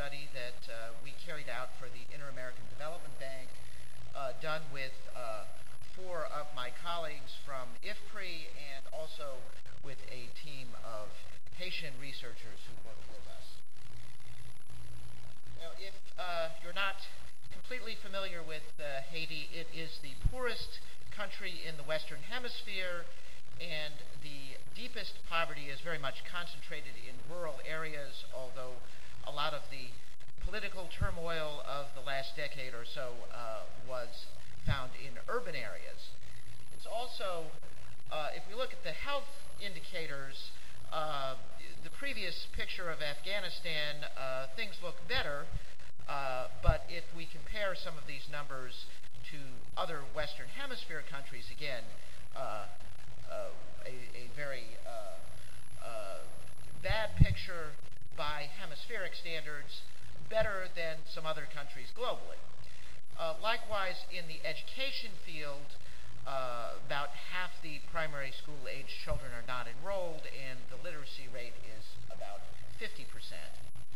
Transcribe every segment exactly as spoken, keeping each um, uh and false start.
study that uh, we carried out for the Inter-American Development Bank, uh, done with uh, four of my colleagues from I F P R I and also with a team of Haitian researchers who work with us. Now, if uh, you're not completely familiar with uh, Haiti, it is the poorest country in the Western Hemisphere, and the deepest poverty is very much concentrated in rural areas, although a lot of the political turmoil of the last decade or so uh, was found in urban areas. It's also, uh, if we look at the health indicators, uh, the previous picture of Afghanistan, uh, things look better, uh, but if we compare some of these numbers to other Western Hemisphere countries, again, uh, Uh, a, a very uh, uh, bad picture by hemispheric standards, better than some other countries globally. Uh, likewise, in the education field, uh, about half the primary school age children are not enrolled, and the literacy rate is about fifty percent.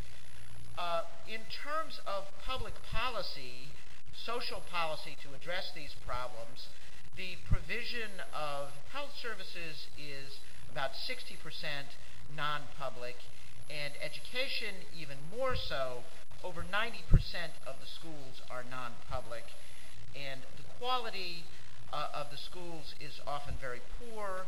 Uh, in terms of public policy, social policy to address these problems, the provision of health services is about sixty percent non-public, and education even more so. Over ninety percent of the schools are non-public, and the quality uh, of the schools is often very poor.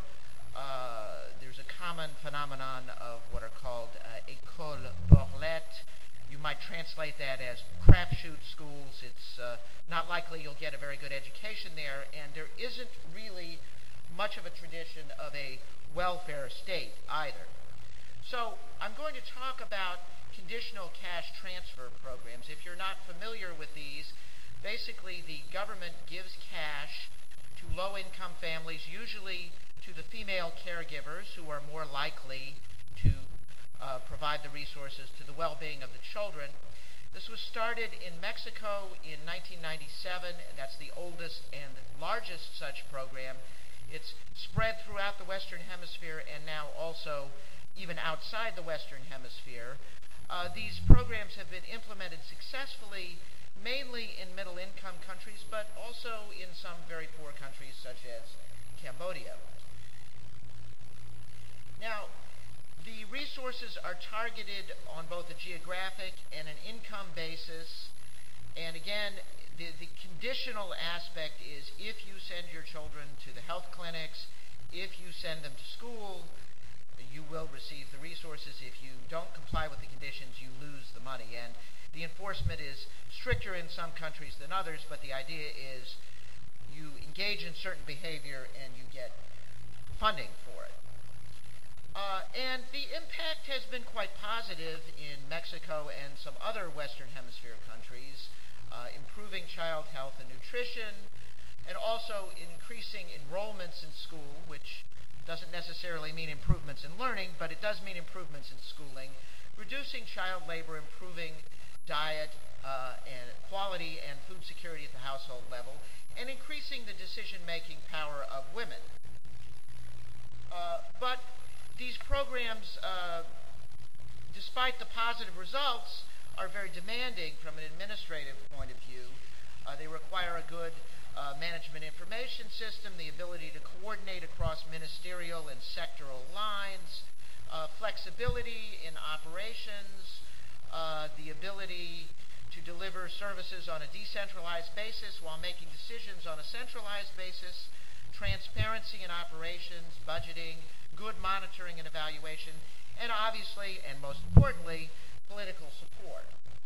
Uh, there's a common phenomenon of what are called uh, écoles borlettes. You might translate that as crapshoot schools. It's uh, not likely you'll get a very good education there, and there isn't really much of a tradition of a welfare state either. So I'm going to talk about conditional cash transfer programs. If you're not familiar with these, basically the government gives cash to low-income families, usually to the female caregivers who are more likely to Uh, provide the resources to the well-being of the children. This was started in Mexico in nineteen ninety-seven. That's the oldest and largest such program. It's spread throughout the Western Hemisphere and now also even outside the Western Hemisphere. Uh, these programs have been implemented successfully, mainly in middle-income countries, but also in some very poor countries such as Cambodia. Now, the resources are targeted on both a geographic and an income basis. And again, the, the conditional aspect is if you send your children to the health clinics, if you send them to school, you will receive the resources. If you don't comply with the conditions, you lose the money. And the enforcement is stricter in some countries than others, but the idea is you engage in certain behavior and you get funding for it. Uh, and the impact has been quite positive in Mexico and some other Western Hemisphere countries, uh, improving child health and nutrition, and also increasing enrollments in school, which doesn't necessarily mean improvements in learning, but it does mean improvements in schooling, reducing child labor, improving diet uh, and quality and food security at the household level, and increasing the decision-making power of women. Uh, but These programs, uh, despite the positive results, are very demanding from an administrative point of view. Uh, they require a good uh, management information system, the ability to coordinate across ministerial and sectoral lines, uh, flexibility in operations, uh, the ability to deliver services on a decentralized basis while making decisions on a centralized basis, transparency in operations, budgeting, good monitoring and evaluation, and obviously, and most importantly, political support.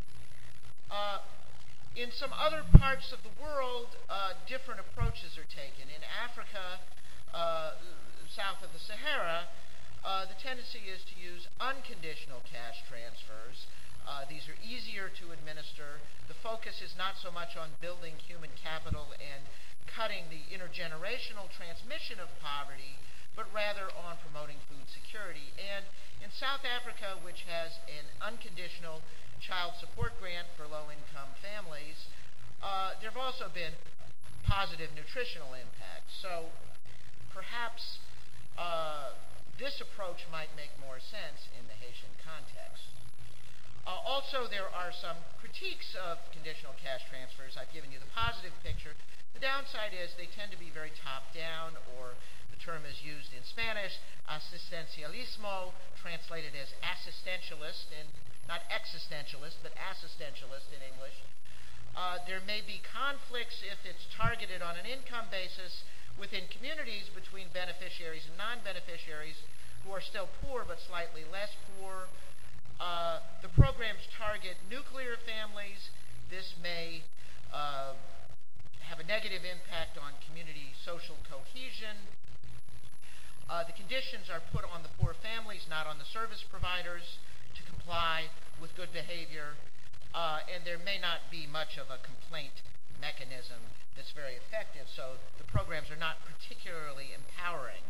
Uh, in some other parts of the world, uh, different approaches are taken. In Africa, uh, south of the Sahara, uh, the tendency is to use unconditional cash transfers. Uh, these are easier to administer. The focus is not so much on building human capital and cutting the intergenerational transmission of poverty, but rather on promoting food security. And in South Africa, which has an unconditional child support grant for low-income families, uh, there have also been positive nutritional impacts. So perhaps uh, this approach might make more sense in the Haitian context. Uh, also, there are some critiques of conditional cash transfers. I've given you the positive picture. The downside is they tend to be very top-down, or the term is used in Spanish, asistencialismo, translated as assistentialist, and not existentialist, but assistentialist in English. Uh, there may be conflicts if it's targeted on an income basis within communities between beneficiaries and non-beneficiaries who are still poor but slightly less poor. Uh, the programs target nuclear families. This may uh, have a negative impact on community social cohesion. Uh, the conditions are put on the poor families, not on the service providers, to comply with good behavior. Uh, and there may not be much of a complaint mechanism that's very effective, so the programs are not particularly empowering.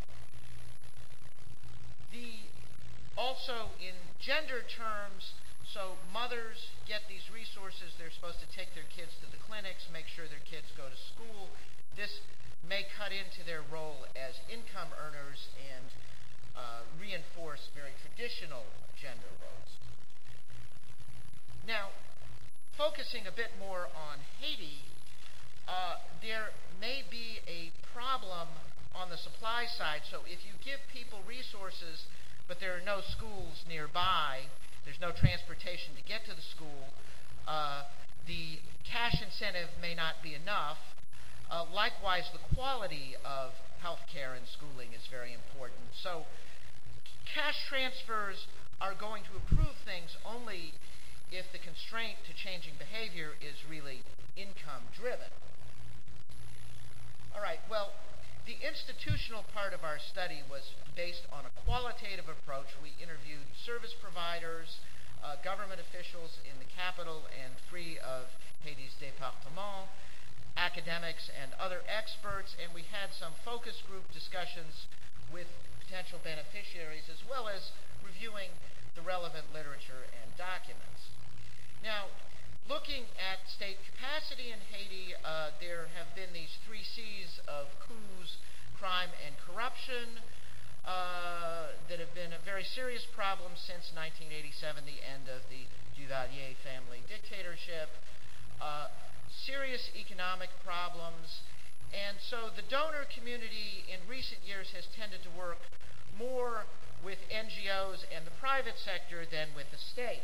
The, also, in gender terms, so mothers get these resources. They're supposed to take their kids to the clinics, make sure their kids go to school. This may cut into their role as income earners and uh, reinforce very traditional gender roles. Now, focusing a bit more on Haiti, uh, there may be a problem on the supply side. So if you give people resources, but there are no schools nearby, there's no transportation to get to the school, uh, the cash incentive may not be enough. Uh, likewise, the quality of health care and schooling is very important. So cash transfers are going to improve things only if the constraint to changing behavior is really income-driven. All right, well, the institutional part of our study was based on a qualitative approach. We interviewed service providers, uh, government officials in the capital and three of Haiti's départements, academics and other experts, and we had some focus group discussions with potential beneficiaries, as well as reviewing the relevant literature and documents. Now, looking at state capacity in Haiti, uh, there have been these three C's of coups, crime, and corruption uh, that have been a very serious problem since nineteen eighty-seven, the end of the Duvalier family dictatorship, uh, serious economic problems, and so the donor community in recent years has tended to work more with N G Os and the private sector than with the state.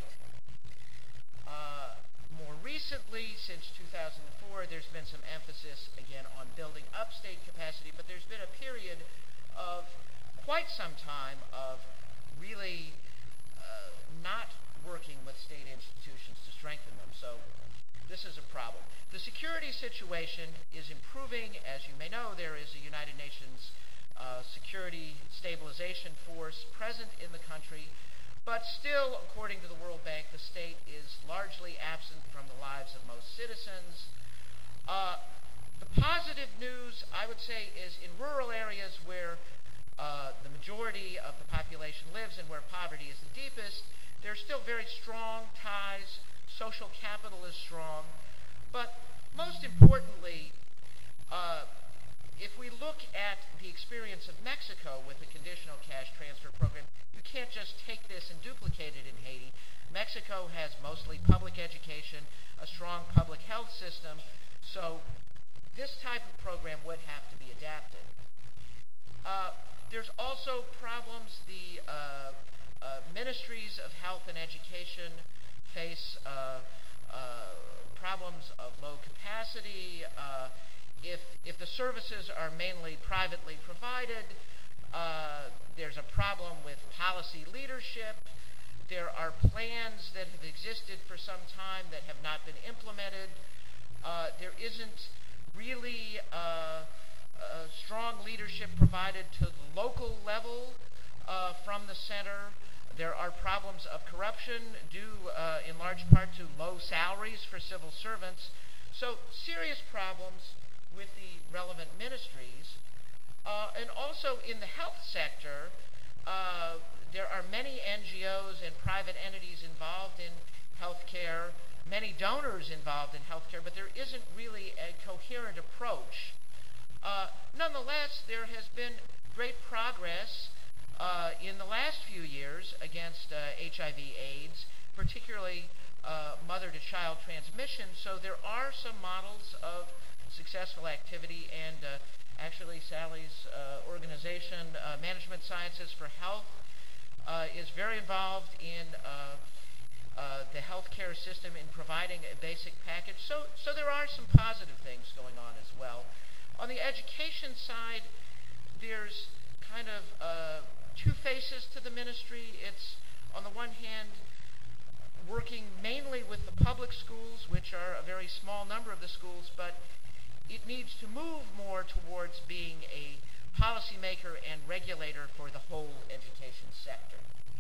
Uh, more recently, since two thousand four, there's been some emphasis, again, on building up state capacity, but there's been a period of quite some time of really uh, not working with state institutions to strengthen them. So this is a problem. The security situation is improving. As you may know, there is a United Nations uh, Security Stabilization Force present in the country. But still, according to the World Bank, the state is largely absent from the lives of most citizens. Uh, the positive news, I would say, is in rural areas where uh, the majority of the population lives and where poverty is the deepest, there's still very strong ties. Social capital is strong. But most importantly, uh, if we look at the experience of Mexico with the conditional cash transfer program, you can't just take this and duplicate it in Haiti. Mexico has mostly public education, a strong public health system, so this type of program would have to be adapted. Uh, there's also problems. The uh, uh, ministries of health and education face uh, uh, problems of low capacity. Uh, If, if the services are mainly privately provided, uh, there's a problem with policy leadership. There are plans that have existed for some time that have not been implemented. Uh, there isn't really uh, uh, strong leadership provided to the local level uh, from the center. There are problems of corruption due uh, in large part to low salaries for civil servants. So serious problems with the relevant ministries. Uh, and also in the health sector, uh, there are many N G Os and private entities involved in healthcare, many donors involved in healthcare, but there isn't really a coherent approach. Uh, nonetheless, there has been great progress uh, in the last few years against uh, H I V AIDS, particularly uh, mother-to-child transmission. So there are some models of successful activity, and uh, actually Sally's uh, organization, uh, Management Sciences for Health, uh, is very involved in uh, uh, the healthcare system in providing a basic package. So, so there are some positive things going on as well. On the education side, there's kind of uh, two faces to the ministry. It's, on the one hand, working mainly with the public schools, which are a very small number of the schools, but it needs to move more towards being a policymaker and regulator for the whole education sector.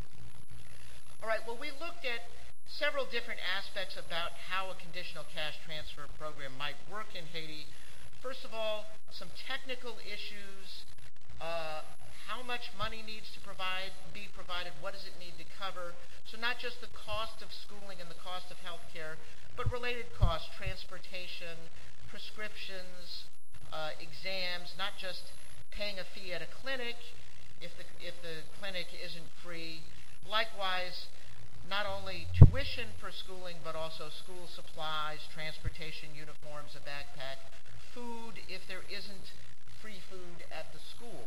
All right, well, we looked at several different aspects about how a conditional cash transfer program might work in Haiti. First of all, some technical issues, uh, how much money needs to provide, be provided, what does it need to cover. So not just the cost of schooling and the cost of health care, but related costs, transportation, prescriptions, uh, exams, not just paying a fee at a clinic if the, if the clinic isn't free. Likewise, not only tuition for schooling, but also school supplies, transportation, uniforms, a backpack, food if there isn't free food at the school.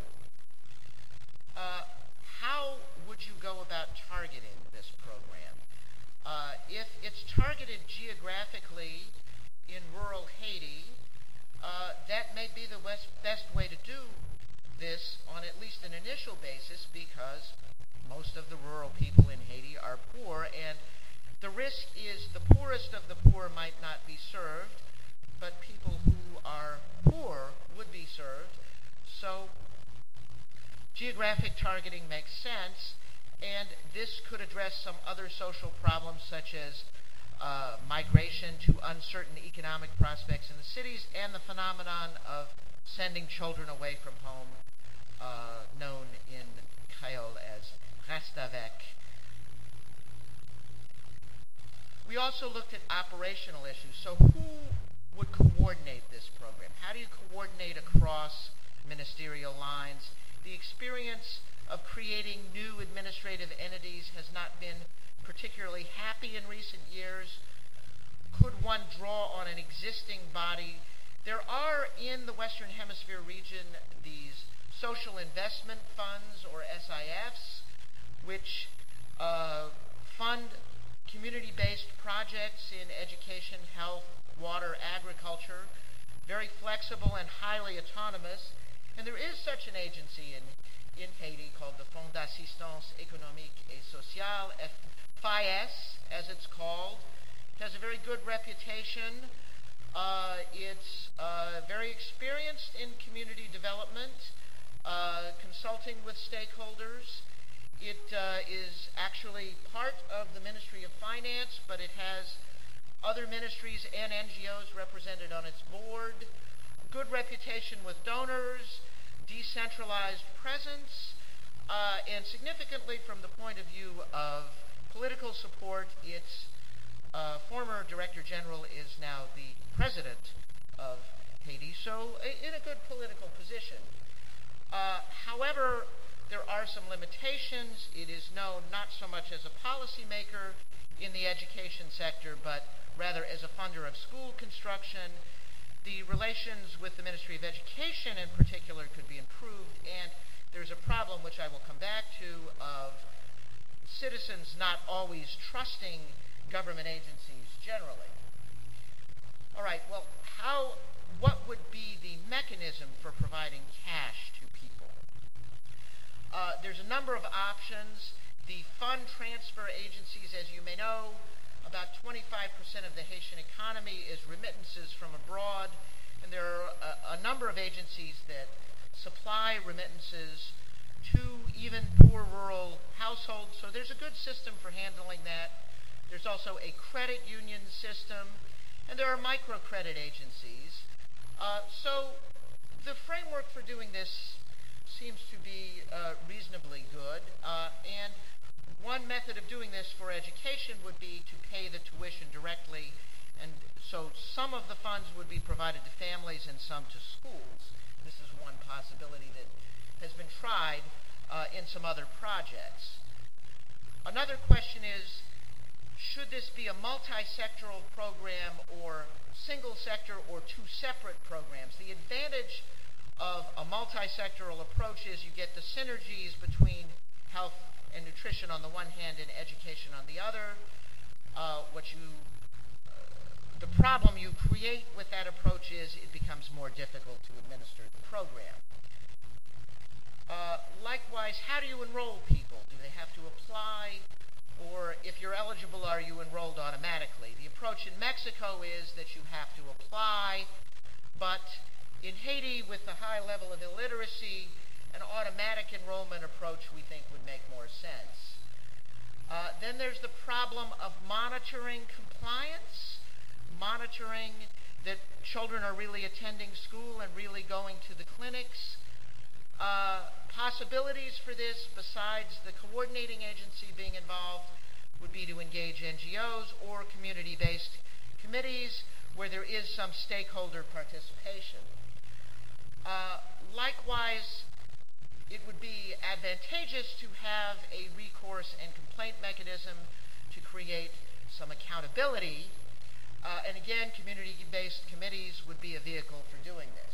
Uh, how would you go about targeting this program? Uh, if it's targeted geographically in rural Haiti, uh, that may be the best, best way to do this on at least an initial basis, because most of the rural people in Haiti are poor, and the risk is the poorest of the poor might not be served, but people who are poor would be served. So geographic targeting makes sense, and this could address some other social problems such as uh, migration to uncertain economic prospects in the cities and the phenomenon of sending children away from home, uh, known in Creole as restavek. We also looked at operational issues. So who would coordinate this program? How do you coordinate across ministerial lines? The experience of creating new administrative entities has not been particularly happy in recent years. Could one draw on an existing body? There are in the Western Hemisphere region these social investment funds, or S I Fs, which uh, fund community-based projects in education, health, water, agriculture, very flexible and highly autonomous. And there is such an agency in, in Haiti called the Fonds d'Assistance Économique et Sociale, F I S, as it's called. It has a very good reputation. Uh, it's uh, very experienced in community development, uh, consulting with stakeholders. It uh, is actually part of the Ministry of Finance, but it has other ministries and N G Os represented on its board. Good reputation with donors, decentralized presence, uh, and significantly from the point of view of political support, its uh, former Director General is now the President of Haiti, so in a good political position. Uh, however, there are some limitations. It is known not so much as a policymaker in the education sector, but rather as a funder of school construction. The relations with the Ministry of Education in particular could be improved, and there's a problem, which I will come back to, of citizens not always trusting government agencies generally. All right, well, how, what would be the mechanism for providing cash to people? Uh, there's a number of options. The fund transfer agencies, as you may know, about twenty-five percent of the Haitian economy is remittances from abroad, and there are a, a number of agencies that supply remittances to even poor rural households, so there's a good system for handling that. There's also a credit union system, and there are microcredit agencies. Uh, so the framework for doing this seems to be uh, reasonably good, uh, and one method of doing this for education would be to pay the tuition directly, and so some of the funds would be provided to families and some to schools. This is one possibility that has been tried uh, in some other projects. Another question is, should this be a multi-sectoral program or single sector or two separate programs? The advantage of a multi-sectoral approach is you get the synergies between health and nutrition on the one hand and education on the other. Uh, what you, uh, the problem you create with that approach is it becomes more difficult to administer the program. Uh, likewise, how do you enroll people? Do they have to apply? Or if you're eligible, are you enrolled automatically? The approach in Mexico is that you have to apply, but in Haiti, with the high level of illiteracy, an automatic enrollment approach we think would make more sense. Uh, then there's the problem of monitoring compliance, monitoring that children are really attending school and really going to the clinics. Uh, possibilities for this, besides the coordinating agency being involved, would be to engage N G Os or community-based committees where there is some stakeholder participation. Uh, likewise, it would be advantageous to have a recourse and complaint mechanism to create some accountability. Uh, and again, community-based committees would be a vehicle for doing this.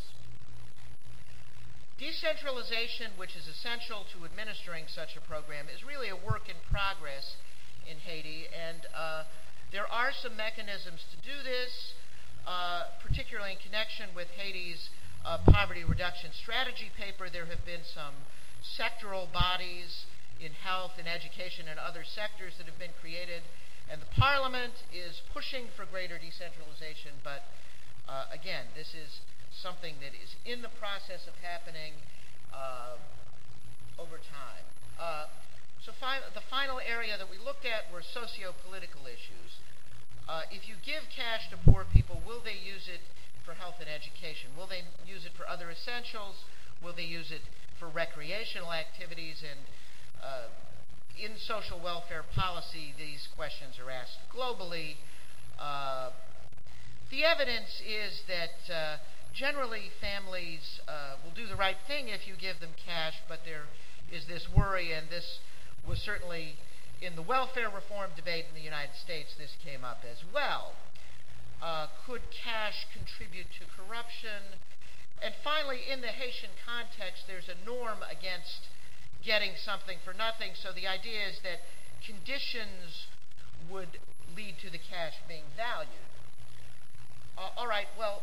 Decentralization, which is essential to administering such a program, is really a work in progress in Haiti, and uh, there are some mechanisms to do this, uh, particularly in connection with Haiti's uh, poverty reduction strategy paper. There have been some sectoral bodies in health and education and other sectors that have been created, and the Parliament is pushing for greater decentralization, but uh, again, this is something that is in the process of happening uh, over time. Uh, so fi the final area that we looked at were socio-political issues. Uh, if you give cash to poor people, will they use it for health and education? Will they use it for other essentials? Will they use it for recreational activities? And uh, in social welfare policy, these questions are asked globally. Uh, the evidence is that uh, generally, families uh, will do the right thing if you give them cash, but there is this worry, and this was certainly in the welfare reform debate in the United States, this came up as well. Uh, could cash contribute to corruption? And finally, in the Haitian context, there's a norm against getting something for nothing, so the idea is that conditions would lead to the cash being valued. Uh, all right, well,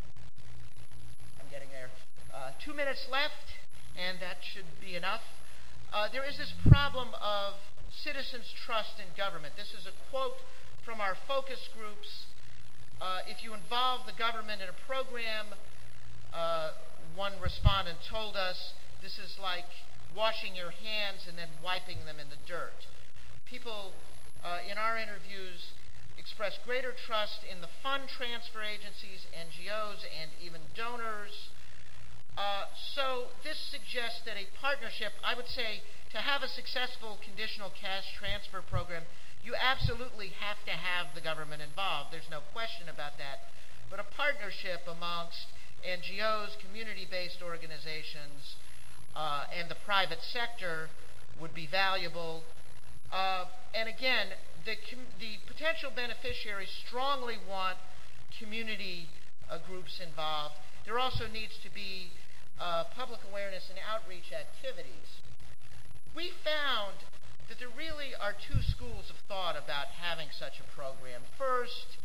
getting there. Uh, two minutes left, and that should be enough. Uh, there is this problem of citizens' trust in government. This is a quote from our focus groups. Uh, if you involve the government in a program, uh, one respondent told us, this is like washing your hands and then wiping them in the dirt. People uh, in our interviews express greater trust in the fund transfer agencies, N G Os, and even donors. Uh, so this suggests that a partnership, I would say, to have a successful conditional cash transfer program, you absolutely have to have the government involved. There's no question about that. But a partnership amongst N G Os, community-based organizations, uh, and the private sector would be valuable. Uh, and again, The, the potential beneficiaries strongly want community uh, groups involved. There also needs to be uh, public awareness and outreach activities. We found that there really are two schools of thought about having such a program. First,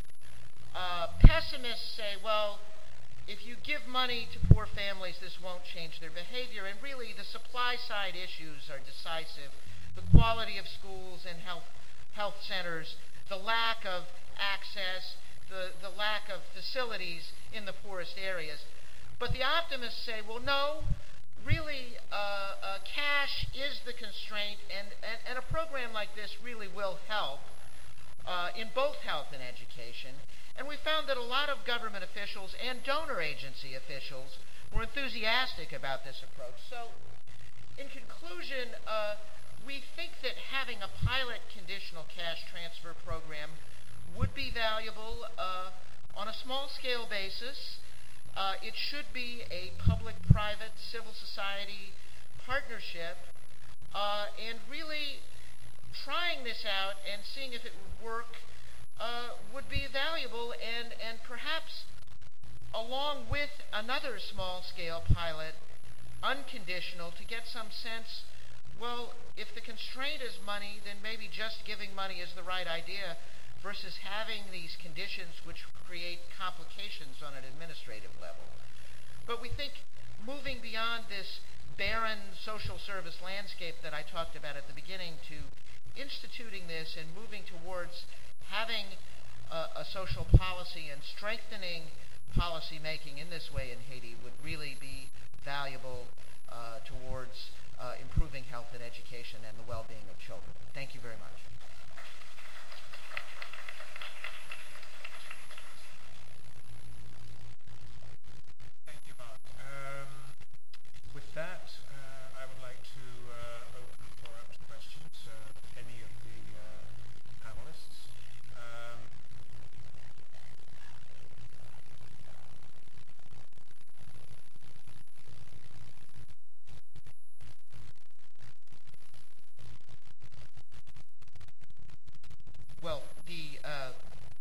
uh, pessimists say, well, if you give money to poor families, this won't change their behavior. And really, the supply side issues are decisive. The quality of schools and health health centers, the lack of access, the, the lack of facilities in the poorest areas. But the optimists say, well, no, really, uh, uh, cash is the constraint, and, and, and a program like this really will help uh, in both health and education. And we found that a lot of government officials and donor agency officials were enthusiastic about this approach. So, in conclusion, uh, we think that having a pilot conditional cash transfer program would be valuable uh, on a small-scale basis. Uh, it should be a public-private civil society partnership, uh, and really trying this out and seeing if it would work uh, would be valuable, and, and perhaps along with another small-scale pilot, unconditional, to get some sense, well, if the constraint is money, then maybe just giving money is the right idea versus having these conditions which create complications on an administrative level. But we think moving beyond this barren social service landscape that I talked about at the beginning to instituting this and moving towards having a, a social policy and strengthening policy making in this way in Haiti would really be valuable uh, towards uh, improving health and education and the well-being of children. Thank you very much. Thank you, Mark. Um, with that, uh, I would like to uh, open the floor up to questions. Uh, any of the uh, panelists. Um, Well, the uh,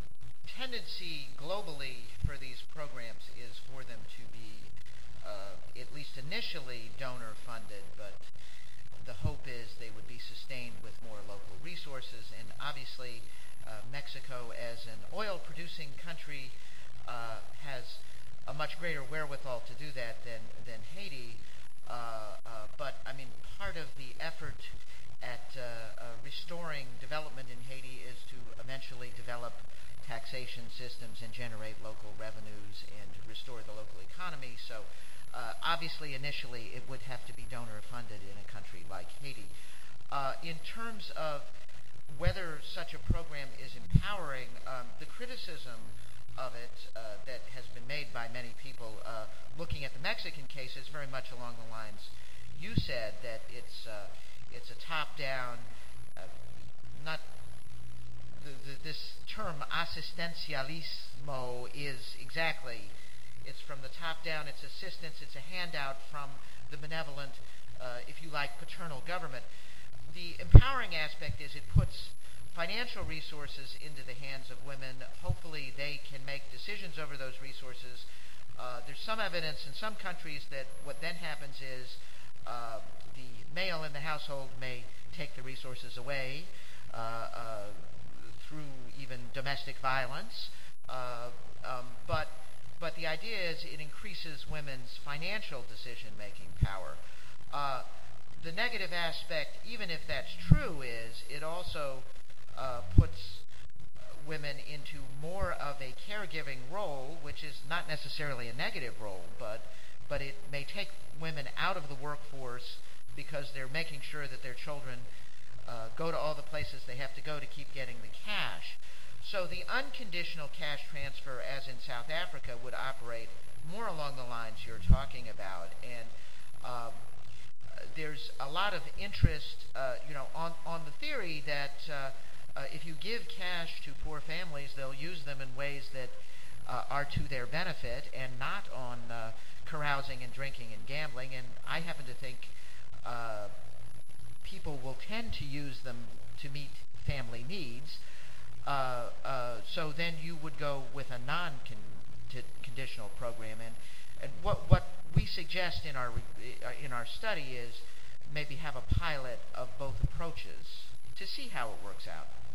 tendency globally for these programs is for them to be, uh, at least initially, donor funded, but the hope is they would be sustained with more local resources. And obviously, uh, Mexico, as an oil producing country, uh, has a much greater wherewithal to do that than, than Haiti. Uh, uh, but, I mean, part of the effort at uh, uh, restoring development in Haiti is to eventually develop taxation systems and generate local revenues and restore the local economy. So uh, obviously initially it would have to be donor funded in a country like Haiti. Uh, in terms of whether such a program is empowering, um, the criticism of it uh, that has been made by many people uh, looking at the Mexican case is very much along the lines you said, that it's uh, It's a top-down, uh, not the, the, this term assistencialismo is exactly, it's from the top down, it's assistance, it's a handout from the benevolent, uh, if you like, paternal government. The empowering aspect is it puts financial resources into the hands of women. Hopefully they can make decisions over those resources. Uh, there's some evidence in some countries that what then happens is uh, the male in the household may take the resources away uh, uh, through even domestic violence. Uh, um, but but the idea is it increases women's financial decision-making power. Uh, the negative aspect, even if that's true, is it also uh, puts women into more of a caregiving role, which is not necessarily a negative role, but but it may take women out of the workforce because they're making sure that their children uh, go to all the places they have to go to keep getting the cash. So the unconditional cash transfer, as in South Africa, would operate more along the lines you're talking about. And um, there's a lot of interest, uh, you know, on, on the theory that uh, uh, if you give cash to poor families, they'll use them in ways that uh, are to their benefit and not on uh, carousing and drinking and gambling. And I happen to think Uh, people will tend to use them to meet family needs. Uh, uh, so then you would go with a non-conditional program. And, and what, what we suggest in our in our study is maybe have a pilot of both approaches to see how it works out.